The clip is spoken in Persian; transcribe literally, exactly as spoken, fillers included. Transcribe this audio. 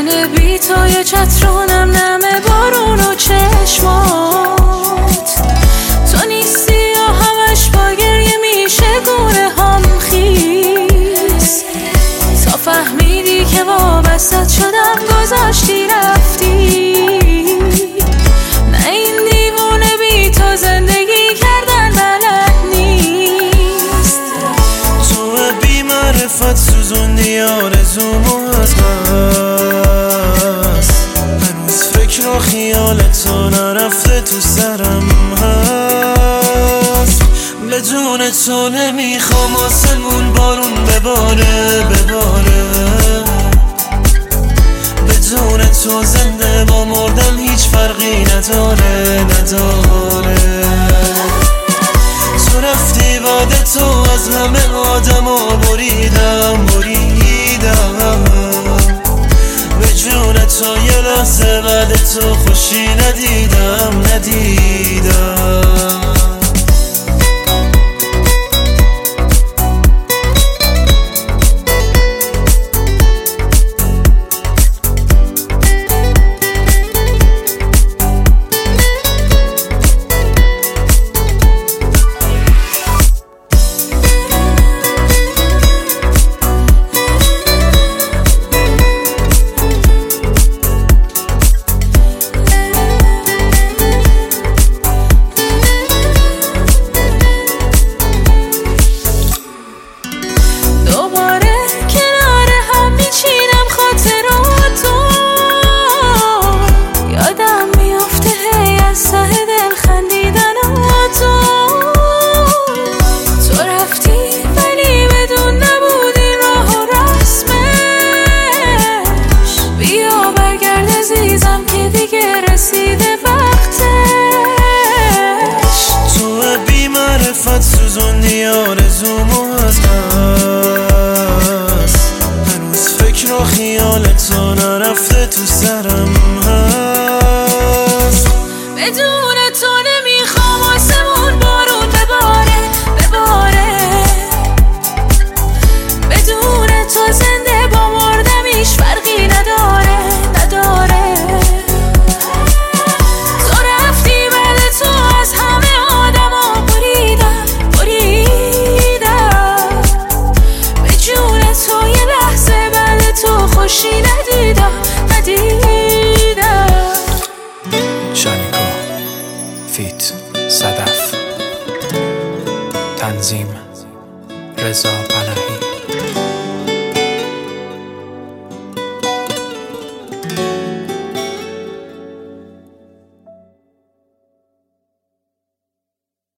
من بی تو یه چترونم نمه بارون و چشمات تو نیستی یا همش با گریه میشه گونه هم خیز تا فهمیدی که وابستت شدم گذاشتی رفتی نه این دیوونه بی تو زندگی کردن بلد نیست تو بی معرفت سوزوندی آرزومو از بس هنوز فکر و خیال تو نرفته تو سرم هست بدون تو نمیخوام آسمون بارون بباره بباره بدون تو زنده با مردم هیچ فرقی نداره نداره تو رفتی بعد تو از همه آدما بریدم بریدم به جون تو یه لحظه بعد تو خوشی ندیدم ندیدم سوزوندی آرزومو از بس هنوز فکر و خیال تو نرفته تو سرم هست بدون تو نمیخوام آسمون بارون بباره بباره بدون تو زنده با مردم هیچ فرقی نداره نداره تو رفتی بعد تو از همه آدما بریدم بریدم به جون تو یه لحظه بعد تو خوشی ندیدم ندیدم. شانیکا فیت صدف تنظیم رضا پناهی.